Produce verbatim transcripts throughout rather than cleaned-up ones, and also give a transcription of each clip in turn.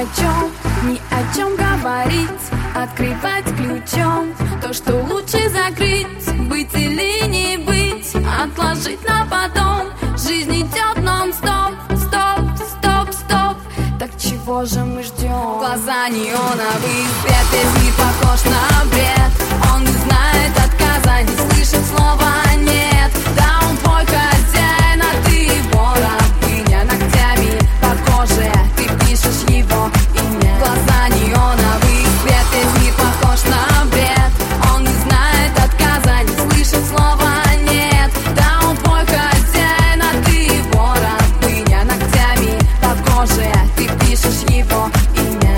о чем, ни о чем говорить, открывать ключом то, что лучше закрыть. Быть или не быть, отложить на потом. Жизнь идет нон-стоп, стоп, стоп, стоп. Так чего же мы ждем? Глаза неоновые, свет весь мир похож на бред. Он не знает отказа, не слышит слова нет. Да, он твой хозяин, а ты его рабыня. Ногтями по коже ты пишешь его имя. Глаза неоновые, свет весь мир похож на бред. Он не знает отказа, не слышит слова нет. Да, он твой хозяин, а ты его рабыня. Ногтями по коже ты пишешь его имя.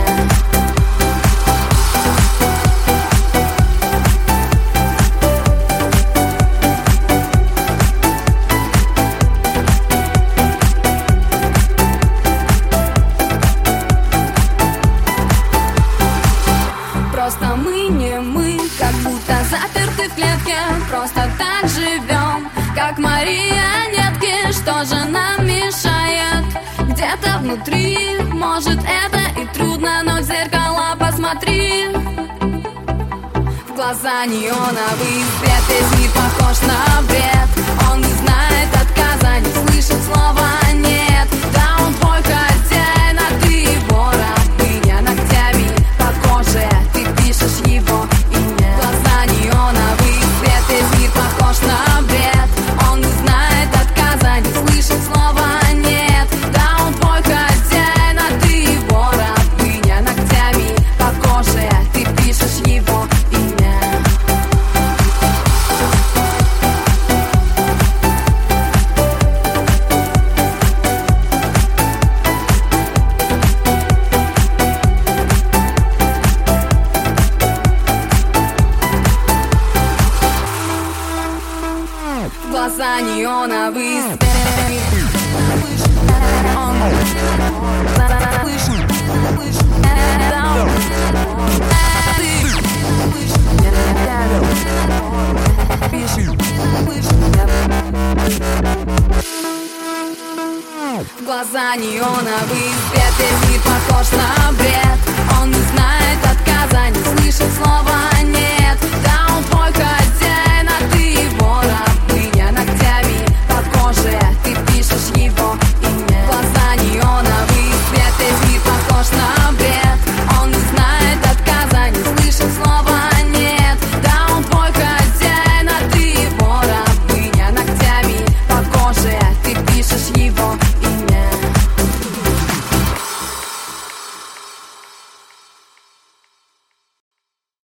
Просто мы не мы, как будто заперты в клетке. Просто так живем, как марионетки. Что же нам мешает? Где-то внутри, может это и трудно, но в зеркало посмотри. В глаза неоновый свет, весь мир похож на бред. Он не знает отказа, не слышит слова нет. Да, он твой хозяин, а ты его рабыня. Ногтями по коже ты пишешь его имя. Глаза неоновый свет, весь мир похож на бред. Он не знает отказа, не слышит слова нет. Да, он твой хозяин, а ты его рабыня. Ногтями по коже ты пишешь его имя. Глаза неоновые свет. Глаза неоновые свет, весь мир похож на бред. Он не знает отказа, не слышит слова нет. Да, он твой хозяин.